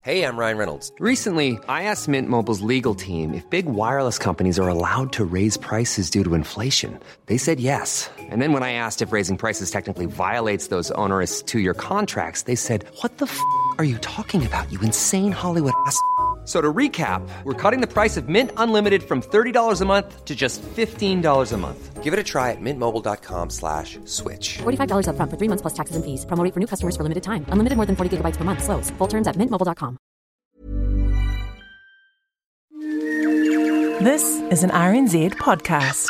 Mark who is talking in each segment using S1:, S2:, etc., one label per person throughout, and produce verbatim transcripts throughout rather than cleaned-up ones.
S1: Hey, I'm Ryan Reynolds.
S2: Recently, I asked Mint Mobile's legal team if big wireless companies are allowed to raise prices due to inflation. They said yes. And then when I asked if raising prices technically violates those onerous two-year contracts, they said, what the f*** are you talking about, you insane Hollywood ass f- So to recap, we're cutting the price of Mint Unlimited from thirty dollars a month to just fifteen dollars a month.
S1: Give it a try at mintmobile.com slash switch.
S3: forty-five dollars up front for three months plus taxes and fees. Promo rate for new customers for limited time. Unlimited more than forty gigabytes per month. Slows full terms at mint mobile dot com.
S4: This is an R N Z podcast.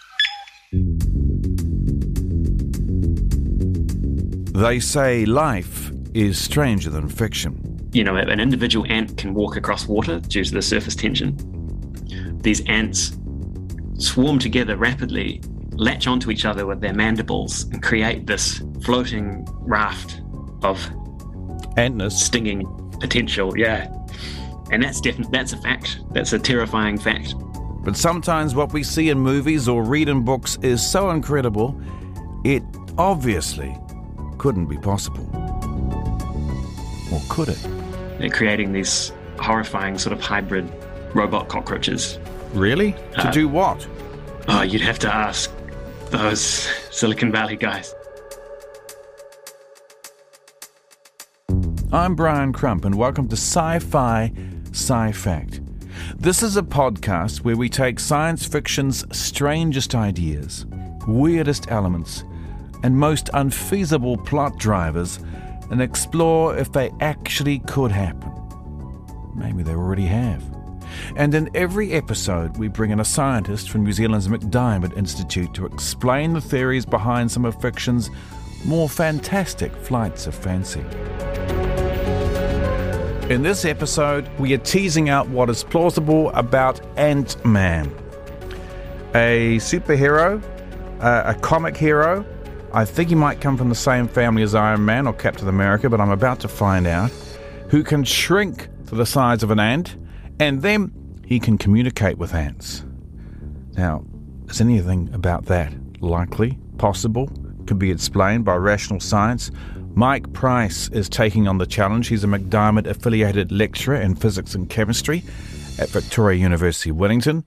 S5: They say life is stranger than fiction.
S6: You know, an individual ant can walk across water due to the surface tension. These ants swarm together rapidly, latch onto each other with their mandibles, and create this floating raft of
S5: Antness.
S6: Stinging potential, yeah. And that's definitely, that's a fact. That's a terrifying fact.
S5: But sometimes what we see in movies or read in books is so incredible, it obviously couldn't be possible. Or could it?
S6: They're creating these horrifying sort of hybrid robot cockroaches.
S5: Really? To
S6: Uh,
S5: do what?
S6: Oh, you'd have to ask those Silicon Valley guys.
S5: I'm Brian Crump, and welcome to Sci-Fi Sci-Fact. This is a podcast where we take science fiction's strangest ideas, weirdest elements, and most unfeasible plot drivers and explore if they actually could happen. Maybe they already have. And in every episode, we bring in a scientist from New Zealand's MacDiarmid Institute to explain the theories behind some of fiction's more fantastic flights of fancy. In this episode, we are teasing out what is plausible about Ant-Man. A superhero, uh, a comic hero. I think he might come from the same family as Iron Man or Captain America, but I'm about to find out. Who can shrink to the size of an ant, and then he can communicate with ants. Now, is anything about that likely, possible, could be explained by rational science? Mike Price is taking on the challenge. He's a MacDiarmid-affiliated lecturer in physics and chemistry at Victoria University, Wellington.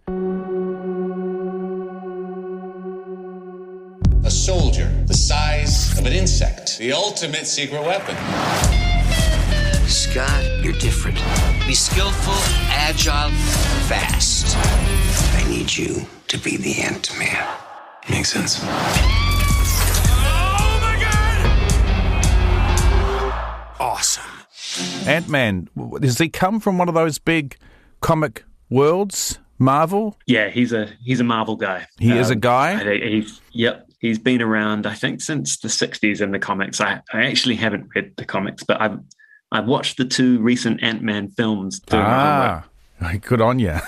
S7: A soldier the size of an insect. The ultimate secret weapon.
S8: Scott, you're different. Be skillful, agile, fast. I need you to be the Ant-Man.
S7: Makes sense.
S8: Oh my God! Awesome.
S5: Ant-Man, does he come from one of those big comic worlds? Marvel?
S6: Yeah, he's a he's a Marvel guy.
S5: He
S6: um,
S5: is a guy?
S6: I think he's, yep. He's been around, I think, since the sixties in the comics. I, I actually haven't read the comics, but I've I've watched the two recent Ant-Man films.
S5: Ah, good on you.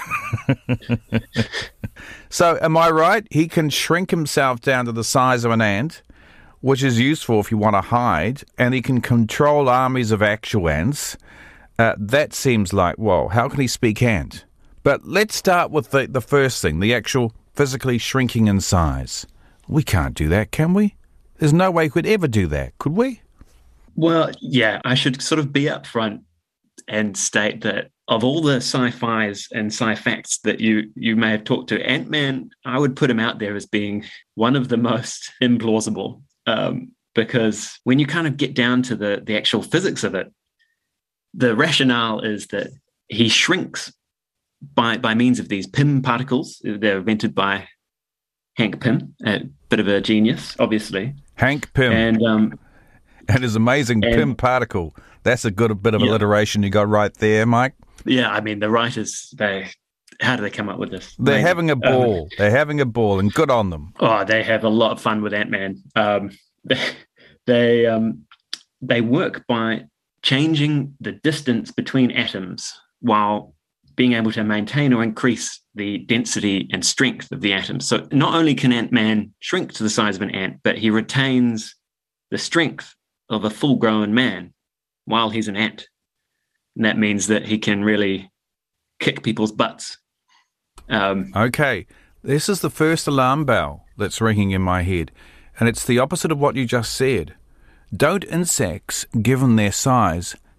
S5: So, am I right? He can shrink himself down to the size of an ant, which is useful if you want to hide, and he can control armies of actual ants. Uh, that seems like, well, how can he speak ant? But let's start with the, the first thing, the actual physically shrinking in size. We can't do that, can we? There's no way we could ever do that, could we?
S6: Well, yeah, I should sort of be upfront and state that of all the sci-fis and sci-facts that you, you may have talked to, Ant-Man, I would put him out there as being one of the most implausible. Um, because when you kind of get down to the, the actual physics of it, the rationale is that he shrinks by, by means of these Pym particles. They're invented by Hank Pym, a bit of a genius, obviously.
S5: Hank Pym.
S6: And um,
S5: and his amazing and, Pym particle. That's a good bit of yeah. alliteration you got right there, Mike.
S6: Yeah, I mean, the writers, they how do they come up with this?
S5: They're
S6: Amazing.
S5: having a ball. Um, They're having a ball, and good on them.
S6: Oh, they have a lot of fun with Ant-Man. Um, they they, um, they work by changing the distance between atoms while being able to maintain or increase the density and strength of the atoms. So not only can Ant-Man shrink to the size of an ant, but he retains the strength of a full-grown man while he's an ant. And that means that he can really kick people's butts. Um,
S5: okay, this is the first alarm bell that's ringing in my head, and it's the opposite of what you just said. Don't insects, given their size,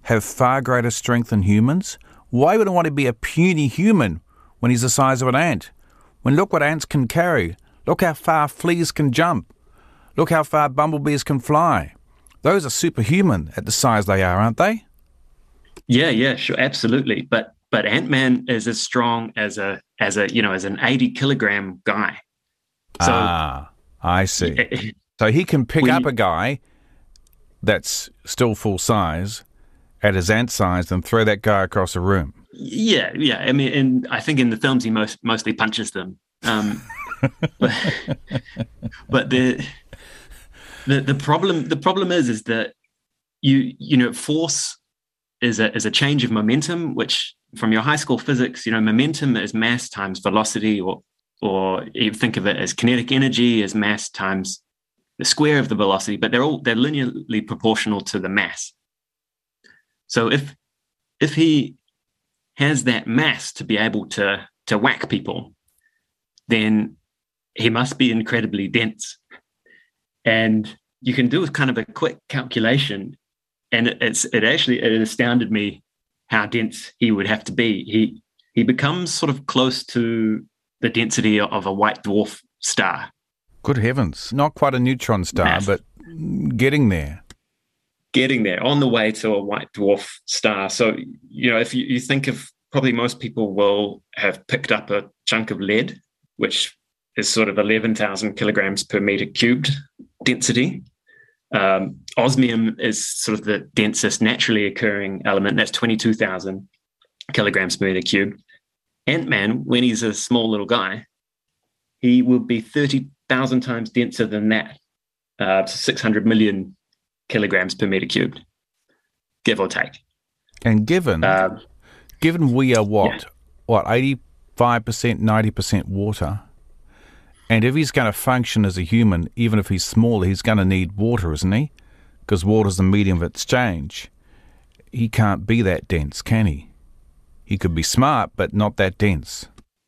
S5: have far greater strength than humans? Why would I want to be a puny human when he's the size of an ant? When look what ants can carry. Look how far fleas can jump. Look how far bumblebees can fly. Those are superhuman at the size they are, aren't they?
S6: Yeah, yeah, sure, absolutely. But but Ant-Man is as strong as a as a you know as an eighty kilogram guy. So,
S5: ah, I see. So he can pick up
S6: you,
S5: a guy that's still full size at his ant size and throw that guy across a room.
S6: Yeah, yeah. I mean, and I think in the films he most mostly punches them. Um, but but the the the problem the problem is is that you you know force is a is a change of momentum, which from your high school physics, you know, momentum is mass times velocity, or or you think of it as kinetic energy as mass times the square of the velocity, but they're all they're linearly proportional to the mass. So if if he has that mass to be able to to whack people, then he must be incredibly dense. And you can do kind of a quick calculation, and it, it's it actually it astounded me how dense he would have to be. He he becomes sort of close to the density of a white dwarf star.
S5: Good heavens. Not quite a neutron star, Mass. But getting there.
S6: Getting there, on the way to a white dwarf star. So, you know, if you, you think of, probably most people will have picked up a chunk of lead, which is sort of eleven thousand kilograms per meter cubed density. Um, osmium is sort of the densest naturally occurring element. That's twenty-two thousand kilograms per meter cubed. Ant-Man, when he's a small little guy, he will be thirty thousand times denser than that, uh, six hundred million kilograms per meter cubed, give or take.
S5: And given, um, given we are what, yeah. what, eighty-five percent, ninety percent water, and if he's going to function as a human, even if he's smaller, he's going to need water, isn't he? Because water's the medium of exchange. He can't be that dense, can he? He could be smart, but not that dense.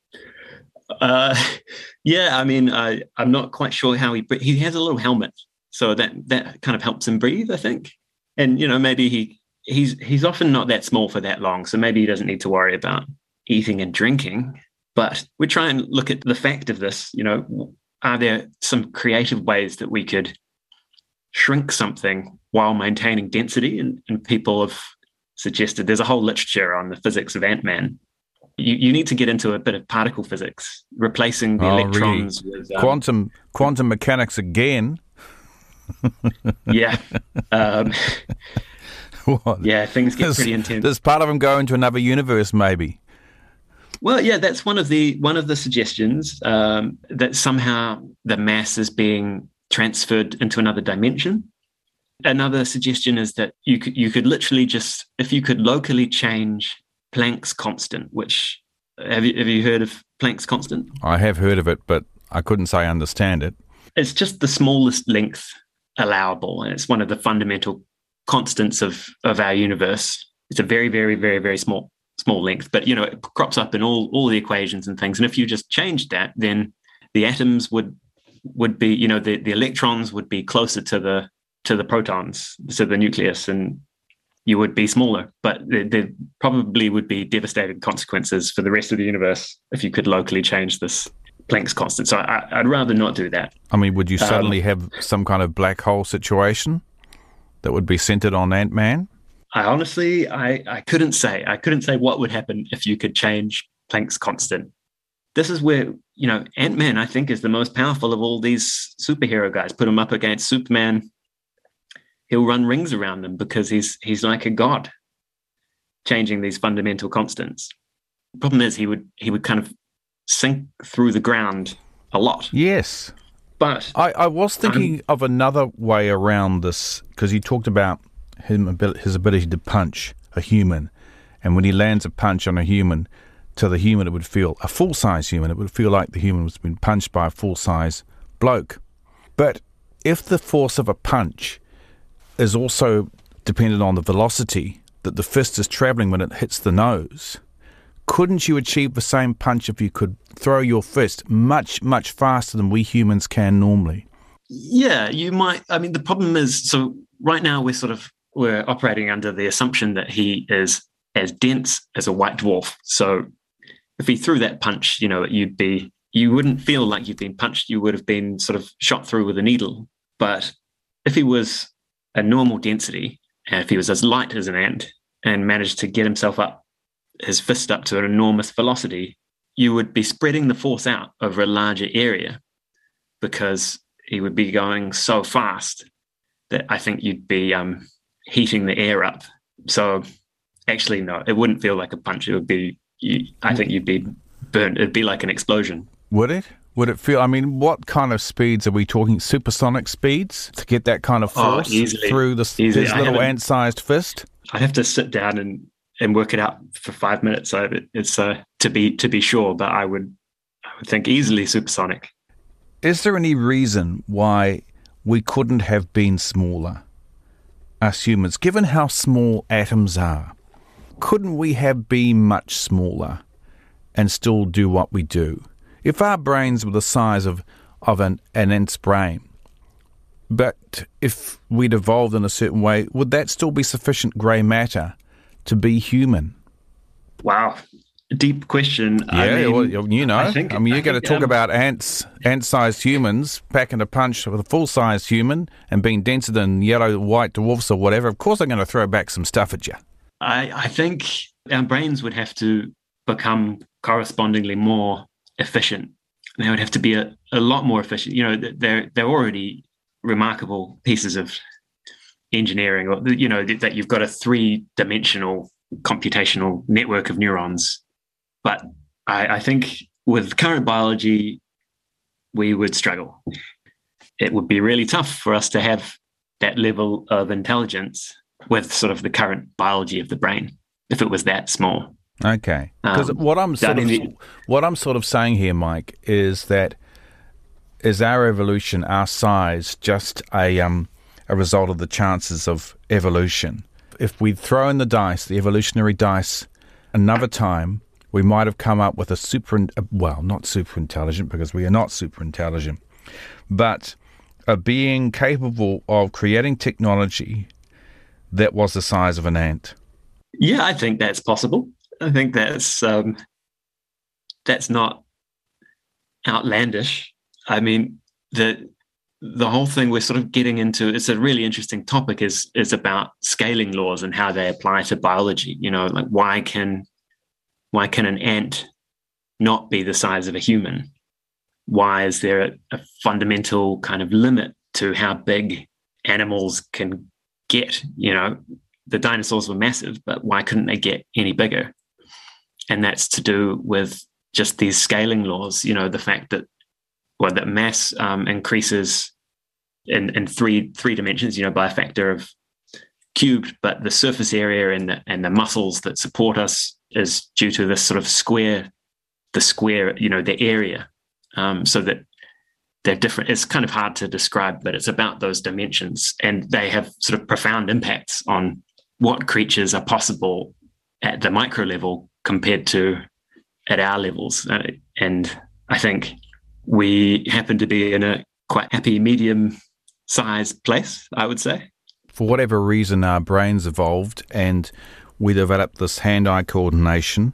S6: Uh, yeah, I mean, I, I'm not quite sure how he... He has a little helmet, so that that kind of helps him breathe, I think. And, you know, maybe he he's he's often not that small for that long, so maybe he doesn't need to worry about eating and drinking. But we try and look at the fact of this, you know, are there some creative ways that we could shrink something while maintaining density? And, and people have suggested, there's a whole literature on the physics of Ant-Man. You, you need to get into a bit of particle physics, replacing the
S5: oh,
S6: electrons
S5: really?
S6: with... Um,
S5: quantum quantum mechanics again.
S6: yeah. Um,
S5: what?
S6: Yeah, things get
S5: does,
S6: pretty intense.
S5: Does part of them go into another universe, maybe?
S6: Well, yeah, that's one of the one of the suggestions, um, that somehow the mass is being transferred into another dimension. Another suggestion is that you could you could literally just, if you could locally change Planck's constant, which have you have you heard of Planck's constant?
S5: I have heard of it, but I couldn't say I understand it.
S6: It's just the smallest length allowable, and it's one of the fundamental constants of of our universe. It's a very, very, very, very small. small length, but, you know, it crops up in all, all the equations and things. And if you just changed that, then the atoms would would be, you know, the, the electrons would be closer to the to the protons, to the nucleus, and you would be smaller. But there, there probably would be devastating consequences for the rest of the universe if you could locally change this Planck's constant. So I, I'd rather not do that.
S5: I mean, would you suddenly
S6: um,
S5: have some kind of black hole situation that would be centered on Ant-Man?
S6: I honestly, I, I couldn't say. I couldn't say what would happen if you could change Planck's constant. This is where, you know, Ant-Man, I think, is the most powerful of all these superhero guys. Put him up against Superman, he'll run rings around him because he's he's like a god, changing these fundamental constants. The problem is he would he would kind of sink through the ground a lot.
S5: Yes.
S6: But
S5: I, I was thinking
S6: um,
S5: of another way around this, because you talked about him, his ability to punch a human, and when he lands a punch on a human, to the human it would feel, a full-size human, it would feel like the human was being punched by a full-size bloke. But if the force of a punch is also dependent on the velocity that the fist is travelling when it hits the nose, couldn't you achieve the same punch if you could throw your fist much, much faster than we humans can normally?
S6: Yeah, you might. I mean, the problem is, so right now we're sort of we're operating under the assumption that he is as dense as a white dwarf. So if he threw that punch, you know, you'd be, you wouldn't feel like you've been punched. You would have been sort of shot through with a needle. But if he was a normal density, and if he was as light as an ant and managed to get himself up, his fist up to an enormous velocity, you would be spreading the force out over a larger area because he would be going so fast that I think you'd be um, heating the air up. So actually, no, it wouldn't feel like a punch. It would be, you, I think you'd be burnt. It'd be like an explosion.
S5: Would it? Would it feel, I mean, what kind of speeds are we talking? Supersonic speeds to get that kind of force
S6: oh, easily,
S5: through this,
S6: easily.
S5: this little ant-sized fist?
S6: I'd have to sit down and, and work it out for five minutes. So it, it's uh, to be to be sure, but I would I would think easily supersonic.
S5: Is there any reason why we couldn't have been smaller, us humans, given how small atoms are? Couldn't we have been much smaller and still do what we do? If our brains were the size of, of an, an ant's brain, but if we'd evolved in a certain way, would that still be sufficient grey matter to be human?
S6: Wow. Deep question.
S5: Yeah,
S6: I mean,
S5: well, you know. I,
S6: think,
S5: I mean, you're
S6: I
S5: going to
S6: think,
S5: talk
S6: um,
S5: about ants, ant-sized humans packing a punch with a full-sized human and being denser than yellow, white dwarfs or whatever. Of course I'm going to throw back some stuff at you.
S6: I, I think our brains would have to become correspondingly more efficient. They would have to be a, a lot more efficient. You know, they're they're already remarkable pieces of engineering, or, you know, that you've got a three-dimensional computational network of neurons. But I, I think with current biology, we would struggle. It would be really tough for us to have that level of intelligence with sort of the current biology of the brain, if it was that small.
S5: Okay, because um, what I'm sort of the, what I'm sort of saying here, Mike, is that is our evolution, our size, just a um a result of the chances of evolution? If we'd thrown the dice, the evolutionary dice, another time, we might have come up with a super, well, not super intelligent, because we are not super intelligent, but a being capable of creating technology that was the size of an ant.
S6: Yeah, I think that's possible. I think that's um, that's not outlandish. I mean, the the whole thing we're sort of getting into, it's a really interesting topic, is is about scaling laws and how they apply to biology. You know, like why can why can an ant not be the size of a human? Why is there a, a fundamental kind of limit to how big animals can get? You know, the dinosaurs were massive, but why couldn't they get any bigger? And that's to do with just these scaling laws, you know, the fact that, well, that mass um, increases in, in three three dimensions, you know, by a factor of cubed, but the surface area and the, and the muscles that support us is due to this sort of square, the square, you know, the area, um, so that they're different. It's kind of hard to describe, but it's about those dimensions, and they have sort of profound impacts on what creatures are possible at the micro level compared to at our levels. And I think we happen to be in a quite happy medium-sized place, I would say.
S5: For whatever reason, our brains evolved and we developed this hand-eye coordination,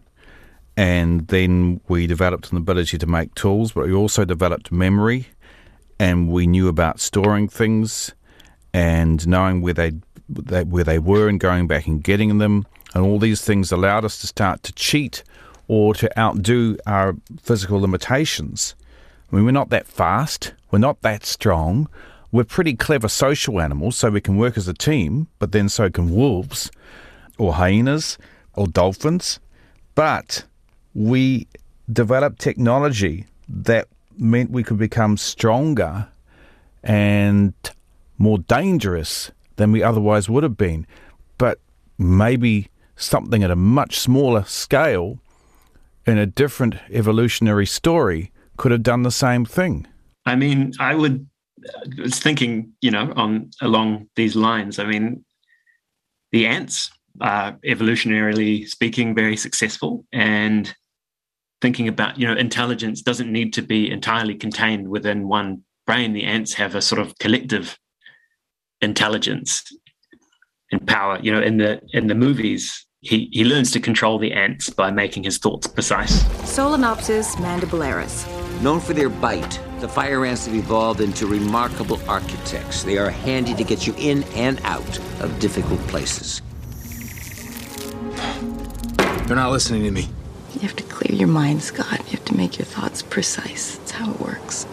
S5: and then we developed an ability to make tools, but we also developed memory, and we knew about storing things and knowing where they, they where they were and going back and getting them. And all these things allowed us to start to cheat or to outdo our physical limitations. I mean, we're not that fast. We're not that strong. We're pretty clever social animals, so we can work as a team, but then so can wolves or hyenas or dolphins. But we developed technology that meant we could become stronger and more dangerous than we otherwise would have been. But maybe something at a much smaller scale in a different evolutionary story could have done the same thing.
S6: I mean, I would, I was thinking, you know, on along these lines. I mean, the ants are evolutionarily speaking very successful, and thinking about, you know, intelligence doesn't need to be entirely contained within one brain. The ants have a sort of collective intelligence. and power. You know, in the in the movies, he, he learns to control the ants by making his thoughts precise.
S9: Solenopsis mandibularis.
S8: Known for their bite, the fire ants have evolved into remarkable architects. They are handy to get you in and out of difficult places.
S10: They're not listening to me.
S11: You have to clear your mind, Scott. You have to make your thoughts precise. That's how it works.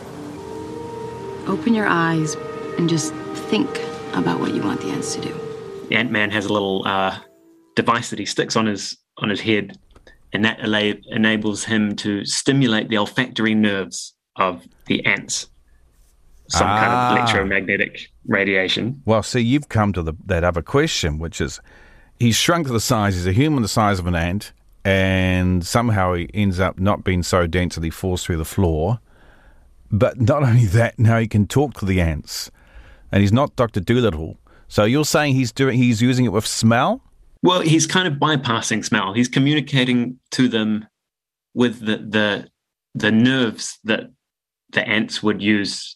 S11: Open your eyes and just think about what you want the ants to do.
S6: Ant-Man has a little uh, device that he sticks on his on his head, and that ela- enables him to stimulate the olfactory nerves of the ants. Some
S5: ah.
S6: kind of electromagnetic radiation.
S5: Well, see, you've come to the, that other question, which is, he's shrunk to the size, he's a human the size of an ant, and somehow he ends up not being so dense that he falls through the floor. But not only that, now he can talk to the ants, and he's not Doctor Dolittle. So you're saying he's doing he's using it with smell?
S6: Well, he's kind of bypassing smell. He's communicating to them with the the the nerves that the ants would use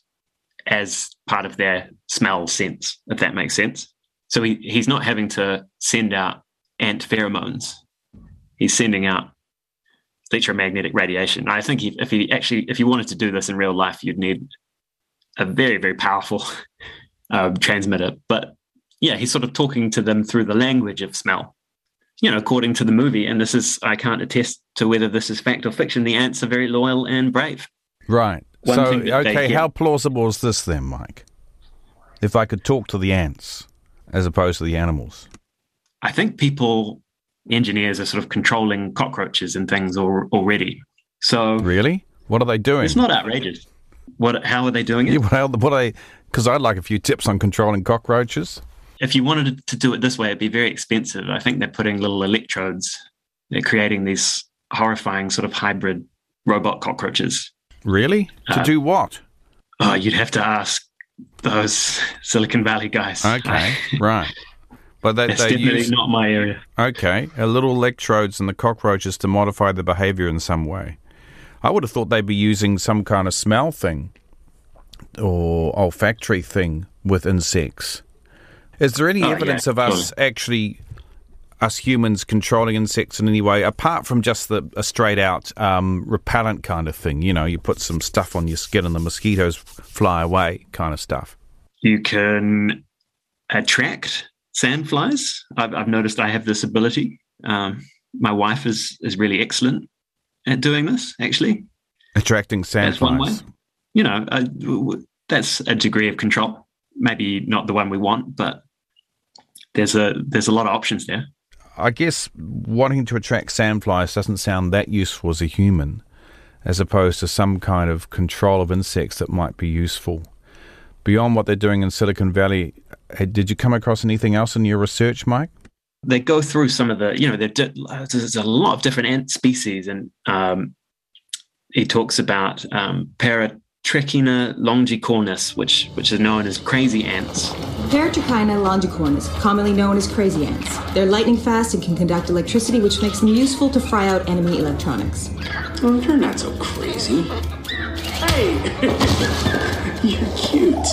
S6: as part of their smell sense, if that makes sense. So he, he's not having to send out ant pheromones. He's sending out electromagnetic radiation. I think he, if he actually, if you wanted to do this in real life, you'd need a very, very powerful um, transmitter. But yeah, he's sort of talking to them through the language of smell, you know, according to the movie. And this is, I can't attest to whether this is fact or fiction. The ants are very loyal and brave.
S5: Right.
S6: One
S5: so,
S6: thing that they
S5: okay,
S6: hear-
S5: how plausible is this then, Mike? If I could talk to the ants as opposed to the animals.
S6: I think people, engineers, are sort of controlling cockroaches and things al- already. So
S5: really, what are they doing?
S6: It's not outrageous. What? How are they doing it?
S5: Yeah, well, what are they? Because I'd like a few tips on controlling cockroaches.
S6: If you wanted to do it this way, it'd be very expensive. I think they're putting little electrodes. They're creating these horrifying sort of hybrid robot cockroaches.
S5: Really? To
S6: Uh,
S5: do what?
S6: Oh, you'd have to ask those Silicon Valley guys.
S5: Okay, right. But they,
S6: That's
S5: they
S6: definitely
S5: use,
S6: not my area.
S5: Okay, a little electrodes in the cockroaches to modify the behavior in some way. I would have thought they'd be using some kind of smell thing or olfactory thing with insects. Is there any
S6: Oh,
S5: evidence
S6: yeah,
S5: of us
S6: totally.
S5: actually, us humans, controlling insects in any way, apart from just the a straight-out um, repellent kind of thing? You know, you put some stuff on your skin and the mosquitoes fly away kind of stuff.
S6: You can attract sandflies. I've, I've noticed I have this ability. Um, my wife is is really excellent at doing this, actually.
S5: Attracting
S6: That's one way.
S5: sandflies.
S6: You know, uh, w- w- that's a degree of control. Maybe not the one we want, but there's a there's a lot of options there.
S5: I guess wanting to attract sandflies doesn't sound that useful as a human, as opposed to some kind of control of insects that might be useful. Beyond what they're doing in Silicon Valley, eh, did you come across anything else in your research, Mike?
S6: They go through some of the, you know, di- there's a lot of different ant species, and um, he talks about um, Paratrechina longicornis, which which is known as crazy ants.
S12: Paratrechina longicornis, commonly known as crazy ants. They're lightning fast and can conduct electricity, which makes them useful to fry out enemy electronics.
S10: Oh, you're not so crazy. Hey, you're cute.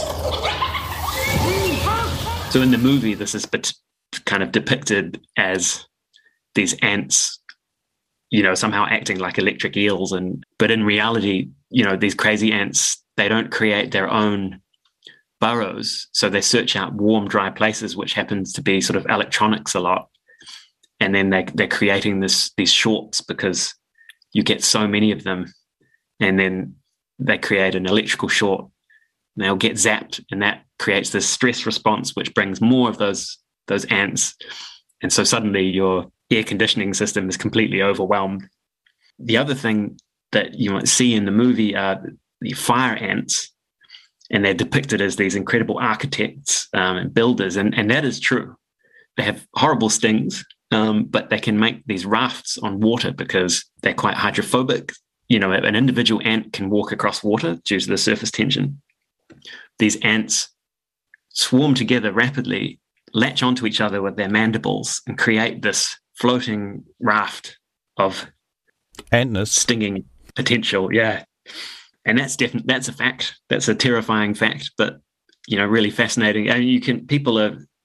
S6: So in the movie, this is bet- kind of depicted as these ants, you know, somehow acting like electric eels, and but in reality, you know, these crazy ants, they don't create their own burrows, so they search out warm, dry places, which happens to be sort of electronics a lot, and then they they're creating this these shorts because you get so many of them, and then they create an electrical short. And they'll get zapped, and that creates this stress response, which brings more of those those ants, and so suddenly your air conditioning system is completely overwhelmed. The other thing that you might see in the movie are the fire ants, and they're depicted as these incredible architects um, and builders, and, and that is true. They have horrible stings, um, but they can make these rafts on water because they're quite hydrophobic. You know, an individual ant can walk across water due to the surface tension. These ants swarm together rapidly, latch onto each other with their mandibles, and create this floating raft of
S5: Antness.
S6: Stinging potential. Yeah. And that's definitely, that's a fact. That's a terrifying fact, but, you know, really fascinating. And you can, people are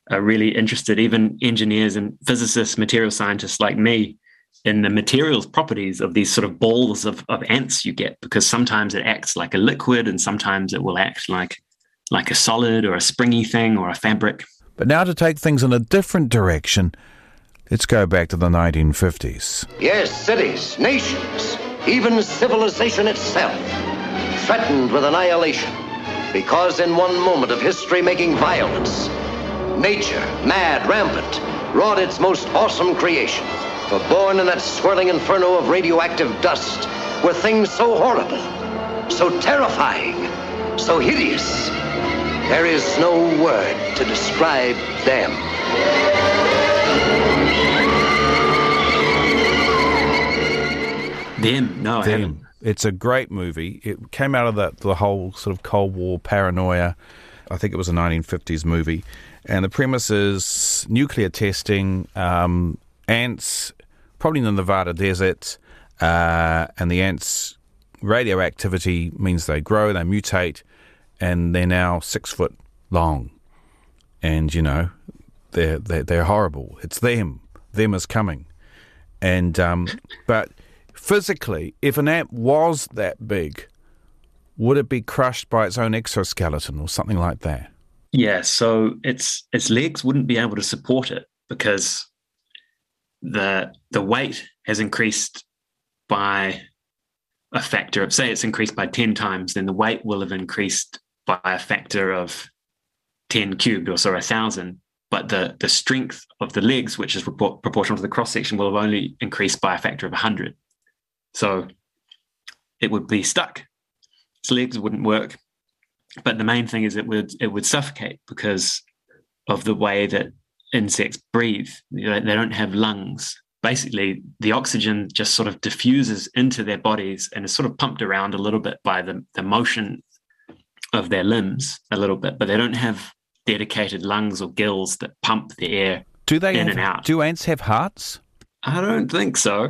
S6: are really interested, even engineers and physicists, material scientists like me, in the materials properties of these sort of balls of, of ants you get, because sometimes it acts like a liquid and sometimes it will act like like a solid or a springy thing or a fabric.
S5: But now to take things in a different direction, let's go back to the nineteen fifties.
S13: Yes, cities, nations, even civilization itself, threatened with annihilation, because in one moment of history-making violence, nature, mad, rampant, wrought its most awesome creation. For born in that swirling inferno of radioactive dust were things so horrible, so terrifying, so hideous. There is no word to describe them.
S6: Them? No, I
S5: Them.
S6: haven't.
S5: It's a great movie. It came out of the, the whole sort of Cold War paranoia. I think it was a nineteen fifties movie. And the premise is nuclear testing, um, ants, probably in the Nevada desert, uh, and the ants' radioactivity means they grow, they mutate, and they're now six foot long. And, you know, they're, they're, they're horrible. It's them. Them is coming. And um, but physically, if an ant was that big, would it be crushed by its own exoskeleton or something like that?
S6: Yeah, so its its legs wouldn't be able to support it because the the weight has increased by a factor of, say it's increased by ten times, then the weight will have increased by a factor of ten cubed, or so a thousand. But the, the strength of the legs, which is propor- proportional to the cross-section, will have only increased by a factor of one hundred. So it would be stuck. Its legs wouldn't work. But the main thing is it would it would suffocate because of the way that insects breathe. You know, they don't have lungs. Basically, the oxygen just sort of diffuses into their bodies and is sort of pumped around a little bit by the, the motion of their limbs a little bit, but they don't have dedicated lungs or gills that pump the air
S5: do they
S6: in
S5: have,
S6: and out.
S5: Do ants have hearts?
S6: I don't think so.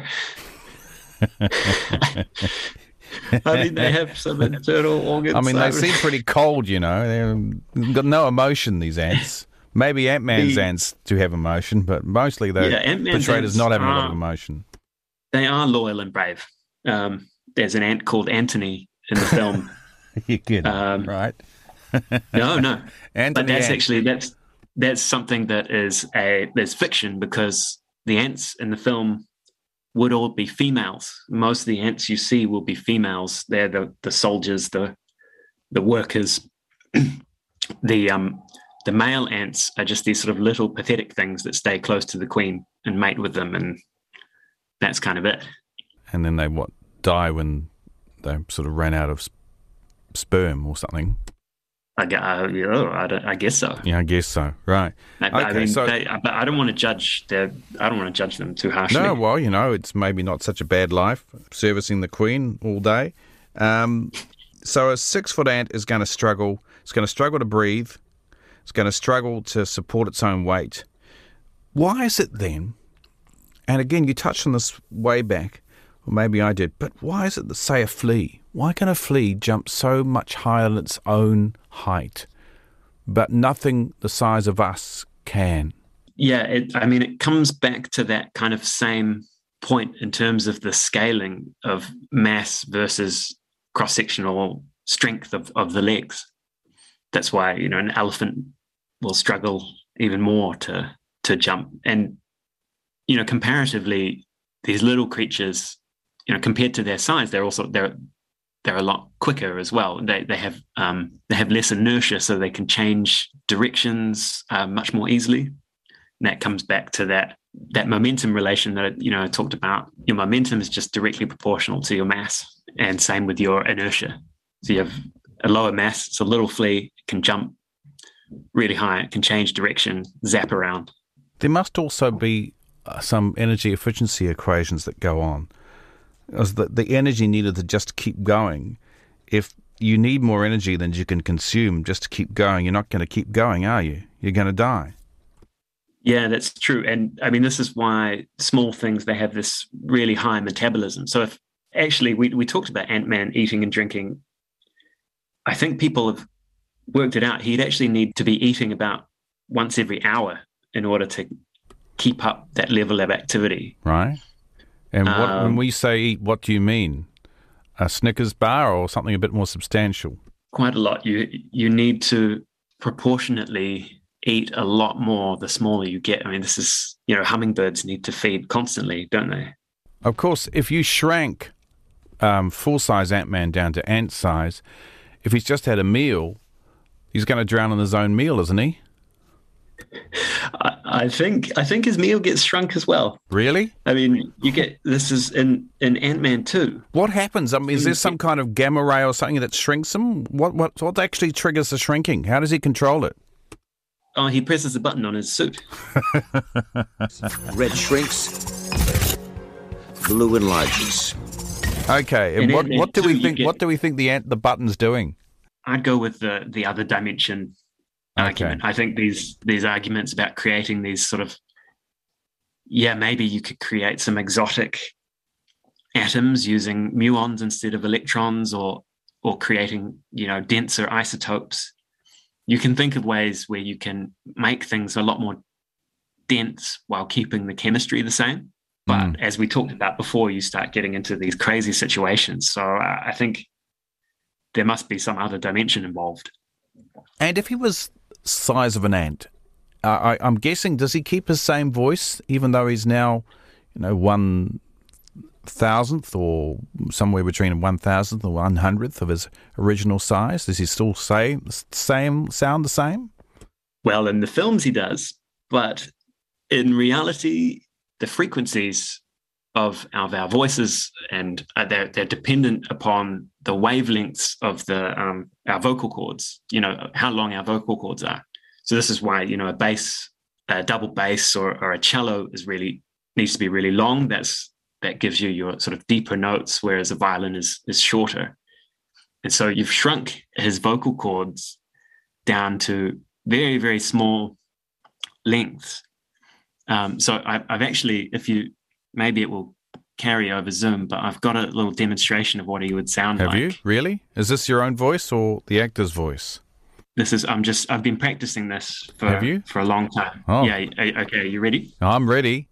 S6: I mean, they have some internal organs.
S5: I mean, they
S6: so.
S5: seem pretty cold, you know. They've got no emotion, these ants. Maybe Ant-Man's
S6: The-
S5: ants do have emotion, but mostly they're
S6: Yeah, Ant-Man's
S5: portrayed as
S6: ants
S5: not having a lot
S6: are-
S5: of emotion.
S6: They are loyal and brave. Um, there's an ant called Antony in the film.
S5: You kidding,
S6: Um,
S5: right?
S6: No, no.
S5: Anthony
S6: but that's
S5: Ant.
S6: actually that's that's something that is a there's fiction, because the ants in the film would all be females. Most of the ants you see will be females. They're the the soldiers, the the workers. the um the male ants are just these sort of little pathetic things that stay close to the queen and mate with them, and that's kind of it.
S5: And then they, what, die when they sort of ran out of sp- sperm or something.
S6: I, gu- uh, yeah, I, don't- I guess so.
S5: Yeah, I guess so. Right.
S6: I, I
S5: Okay,
S6: mean,
S5: so-
S6: they, but I don't want to judge their. I don't want to judge them too harshly.
S5: No, well, you know, it's maybe not such a bad life, servicing the Queen all day. Um, so a six-foot ant is going to struggle. It's going to struggle to breathe. It's going to struggle to support its own weight. Why is it then, and again, you touched on this way back, or maybe I did, but why is it that, say, a flea, why can a flea jump so much higher than its own height, but nothing the size of us can?
S6: Yeah, it, I mean, it comes back to that kind of same point in terms of the scaling of mass versus cross-sectional strength of, of the legs. That's why, you know, an elephant will struggle even more to to jump. And, you know, comparatively, these little creatures, you know, compared to their size, they're also they're they're a lot quicker as well. They they have um, they have less inertia, so they can change directions uh, much more easily. And that comes back to that that momentum relation that, you know, I talked about. Your momentum is just directly proportional to your mass, and same with your inertia. So you have a lower mass, it's a little flea, it can jump really high, it can change direction, zap around.
S5: There must also be uh, some energy efficiency equations that go on. As the, the energy needed to just keep going. If you need more energy than you can consume just to keep going, you're not going to keep going, are you? You're going to die.
S6: Yeah, that's true. And I mean, this is why small things, they have this really high metabolism. So if actually we, we talked about Ant-Man eating and drinking, I think people have worked it out. He'd actually need to be eating about once every hour in order to keep up that level of activity.
S5: Right. And what,
S6: Um,
S5: when we say eat, what do you mean? A Snickers bar or something a bit more substantial?
S6: Quite a lot. You you need to proportionately eat a lot more the smaller you get. I mean, this is, you know, hummingbirds need to feed constantly, don't they?
S5: Of course, if you shrank um, full-size Ant-Man down to ant size, if he's just had a meal, he's going to drown in his own meal, isn't he?
S6: I, I think I think his meal gets shrunk as well.
S5: Really?
S6: I mean, you get this is in, in Ant-Man two.
S5: What happens? I mean, is there some kind of gamma ray or something that shrinks him? What what what actually triggers the shrinking? How does he control it?
S6: Oh, he presses a button on his suit.
S8: Red shrinks, blue enlarges.
S5: Okay, and
S6: In
S5: what,
S6: Ant-Man
S5: what do
S6: two,
S5: we
S6: you
S5: think?
S6: get-
S5: What do we think the ant, the button's doing?
S6: I'd go with the the other dimension argument. I think these these arguments about creating these sort of, yeah, maybe you could create some exotic atoms using muons instead of electrons, or or creating, you know, denser isotopes. You can think of ways where you can make things a lot more dense while keeping the chemistry the same. But
S5: Mm.
S6: as we talked about before, you start getting into these crazy situations. So uh, I think there must be some other dimension involved.
S5: And if he was size of an ant, uh, I, I'm guessing, does he keep his same voice even though he's now, you know, one thousandth or somewhere between one thousandth or one hundredth of his original size? Does he still say same sound the same?
S6: Well, in the films he does, but in reality, the frequencies of our, of our voices and uh, they're they're dependent upon the wavelengths of the um, our vocal cords. You know how long our vocal cords are. So this is why, you know, a bass, a double bass, or, or a cello is really needs to be really long. That's that gives you your sort of deeper notes, whereas a violin is is shorter. And so you've shrunk his vocal cords down to very, very small lengths. Um, so I, I've actually, if you, maybe it will carry over Zoom, but I've got a little demonstration of what he would sound
S5: Have
S6: like.
S5: you? Really? Is this your own voice or the actor's voice?
S6: This is, I'm just, I've been practicing this for,
S5: Have you?
S6: for a long time.
S5: Oh.
S6: Yeah. o- Okay. You ready?
S5: I'm ready.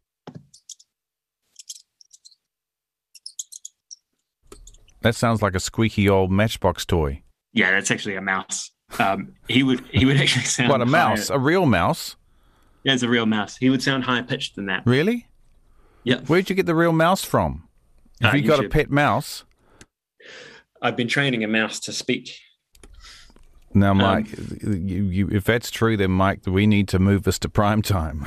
S5: That sounds like a squeaky old Matchbox toy.
S6: Yeah, that's actually a mouse. Um, he would, he would actually sound
S5: What, a mouse?
S6: higher.
S5: A real mouse?
S6: Yeah, it's a real mouse. He would sound higher pitched than that.
S5: Really?
S6: Yep.
S5: Where'd you get the real mouse from? Have
S6: Uh,
S5: you got a
S6: YouTube.
S5: pet mouse?
S6: I've been training a mouse to speak.
S5: Now, Mike, you, you, if that's true, then, Mike, we need to move this to prime time.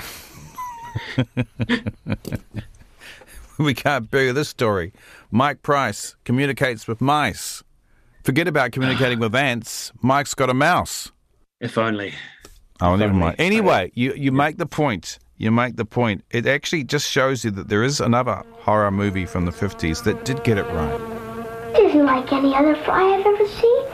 S5: We can't bury this story. Mike Price communicates with mice. Forget about communicating with ants. Mike's got a mouse.
S6: If only.
S5: Oh,
S6: If
S5: never
S6: only.
S5: mind. Anyway, you, you make the point. You make the point. It actually just shows you that there is another horror movie from the fifties that did get it right.
S14: Isn't like any other fly I've ever seen.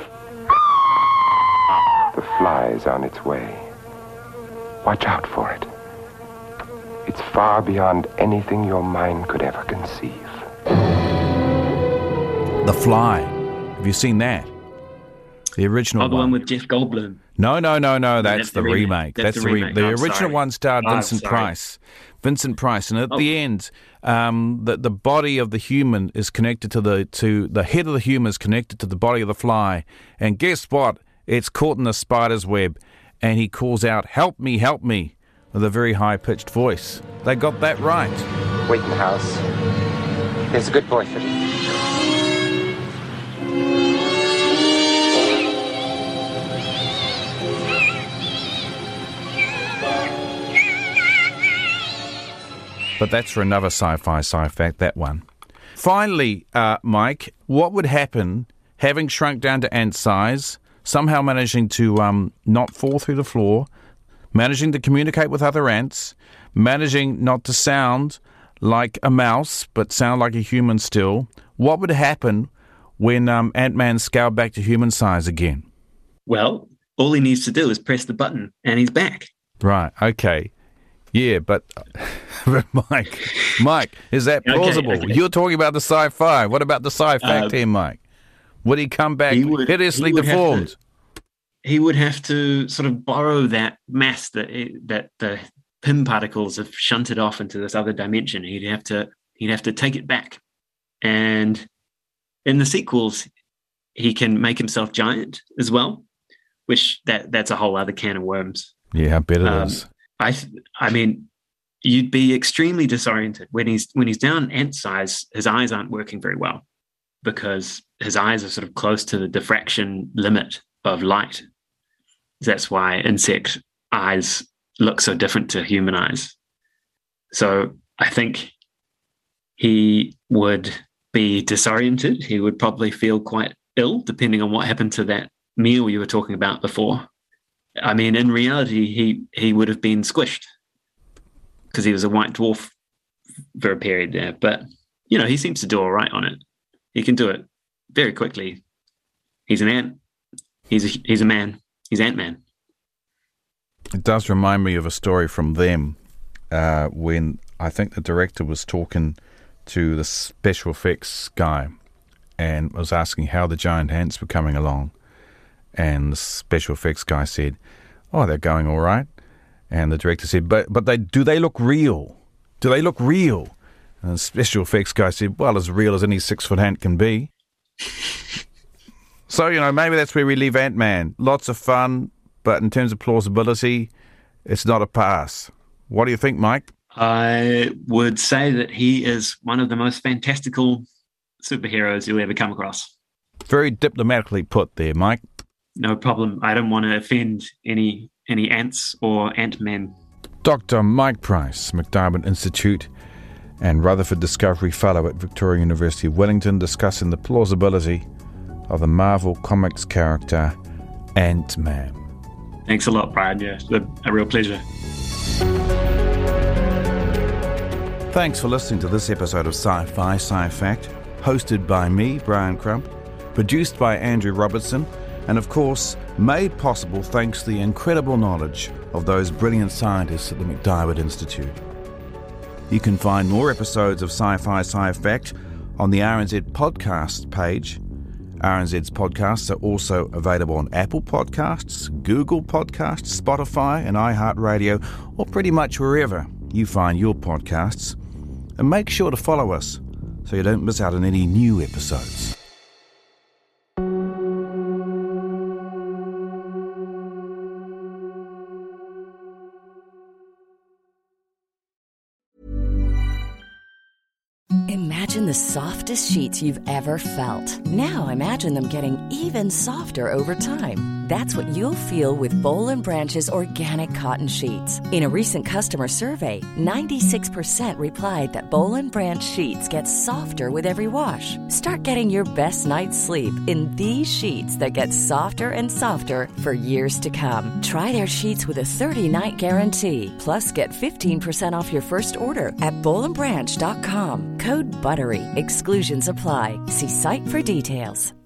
S15: The fly is on its way. Watch out for it. It's far beyond anything your mind could ever conceive.
S5: The Fly. Have you seen that? The original
S6: Oh, the
S5: one.
S6: one with Jeff Goldblum.
S5: No, no, no, no. That's,
S6: that's
S5: the
S6: the
S5: remake.
S6: remake.
S5: That's,
S6: That's
S5: the
S6: the
S5: remake.
S6: remake.
S5: The
S6: I'm
S5: original
S6: sorry.
S5: one starred
S6: Oh,
S5: Vincent
S6: sorry.
S5: Price. Vincent Price, and at
S6: Oh.
S5: the end, um, the the body of the human is connected to the to the head of the human is connected to the body of the fly, and guess what? It's caught in the spider's web, and he calls out, "Help me, help me!" with a very high pitched voice. They got that right.
S15: Waiting house. There's a good boy for you.
S5: But that's for another sci-fi sci-fact, that one. Finally, uh, Mike, what would happen having shrunk down to ant size, somehow managing to um, not fall through the floor, managing to communicate with other ants, managing not to sound like a mouse but sound like a human still? What would happen when um, Ant-Man scaled back to human size again?
S6: Well, all he needs to do is press the button and he's back.
S5: Right, okay. Yeah, but, but Mike, Mike, is that
S6: Okay,
S5: plausible?
S6: okay.
S5: You're talking about the sci-fi. What about the sci-fact
S6: Uh,
S5: here, Mike? Would he come back
S6: he would-
S5: hideously
S6: he would have
S5: deformed?
S6: to- he would have to sort of borrow that mass that it, that the Pym particles have shunted off into this other dimension. He'd have to he'd have to take it back. And in the sequels, he can make himself giant as well, which that that's a whole other can of worms.
S5: Yeah, I bet it
S6: um,
S5: is.
S6: I I mean, you'd be extremely disoriented when he's when he's down ant size. His eyes aren't working very well because his eyes are sort of close to the diffraction limit of light. That's why insect eyes look so different to human eyes. So I think he would be disoriented. He would probably feel quite ill, depending on what happened to that meal you were talking about before. I mean, in reality, he, he would have been squished because he was a white dwarf for a period there. But, you know, he seems to do all right on it. He can do it very quickly. He's an ant. He's a, he's a man. He's Ant-Man.
S5: It does remind me of a story from them uh, when I think the director was talking to the special effects guy and was asking how the giant ants were coming along. And the special effects guy said, oh, they're going all right. And the director said, but but they do they look real? Do they look real? And the special effects guy said, well, as real as any six-foot ant can be. So, you know, maybe that's where we leave Ant-Man. Lots of fun, but in terms of plausibility, it's not a pass. What do you think, Mike?
S6: I would say that he is one of the most fantastical superheroes you'll ever come across.
S5: Very diplomatically put there, Mike.
S6: No problem. I don't want to offend any any ants or ant-men.
S5: Doctor Mike Price, McDiarmid Institute and Rutherford Discovery Fellow at Victoria University of Wellington, discussing the plausibility of the Marvel Comics character Ant-Man.
S6: Thanks a lot, Brian. Yeah, a, a real pleasure.
S5: Thanks for listening to this episode of Sci-Fi Sci-Fact, hosted by me, Brian Crump, produced by Andrew Robertson, and of course, made possible thanks to the incredible knowledge of those brilliant scientists at the McDiarmid Institute. You can find more episodes of Sci-Fi Sci-Fact on the R N Z podcast page. R N Z's podcasts are also available on Apple Podcasts, Google Podcasts, Spotify and iHeartRadio, or pretty much wherever you find your podcasts. And make sure to follow us so you don't miss out on any new episodes.
S16: Imagine the softest sheets you've ever felt. Now imagine them getting even softer over time. That's what you'll feel with Boll and Branch's organic cotton sheets. In a recent customer survey, ninety-six percent replied that Boll and Branch sheets get softer with every wash. Start getting your best night's sleep in these sheets that get softer and softer for years to come. Try their sheets with a thirty-night guarantee. Plus, get fifteen percent off your first order at boll and branch dot com. Code BUTTERY. Exclusions apply. See site for details.